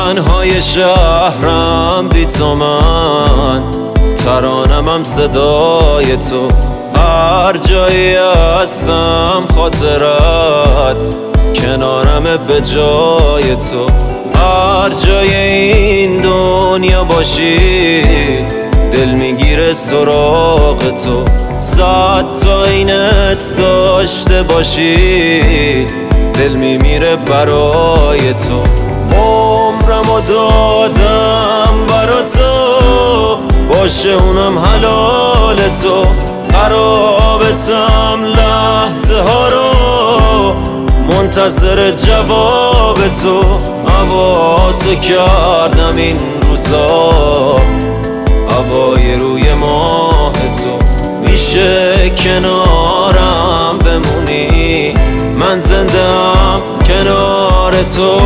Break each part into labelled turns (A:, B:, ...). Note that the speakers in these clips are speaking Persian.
A: تنهای شهرم بی تو من، ترانم هم صدای تو، هر جایی هستم خاطرت، کنارم به جای تو، هر جای این دنیا باشی دل میگیره سراغ تو، 100 تا عینت داشته باشی دل میمیره برای تو، عمرمو دادم برا تو، باشه اونم حلال تو، خرابتم لحظه ها رو منتظر جواب تو، هوا تو کردم این روزا، هوای روی ماه تو، میشه کنارم بمونی، من زنده‌ام کنار تو.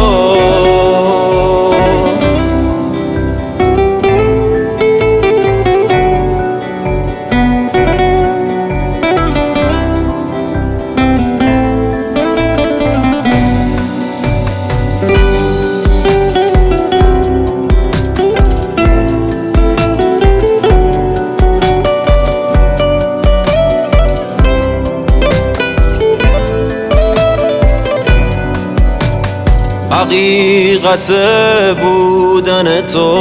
A: حقیقت بودن تو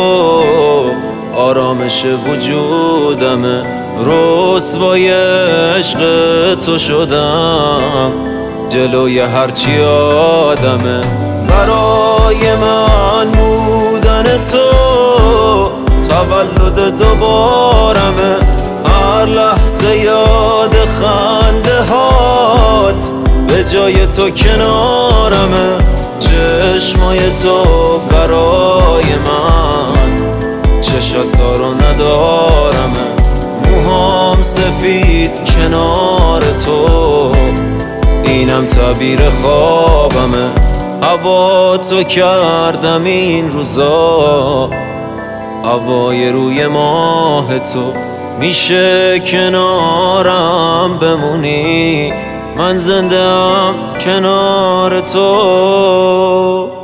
A: آرامش وجودمه، رسوای عشق تو شدم جلوی هرچی آدمه، برای من بودن تو تولد دوبارمه، هر لحظه یاد خنده هات به جای تو کنارمه، چشمای تو برای من چشات دارو ندارمه، موهام سفید کنار تو اینم تعبیر خوابمه، هوا تو کردم این روزا، هوای روی ماه تو، میشه کنارم بمونی، من زنده‌ام کنار تو.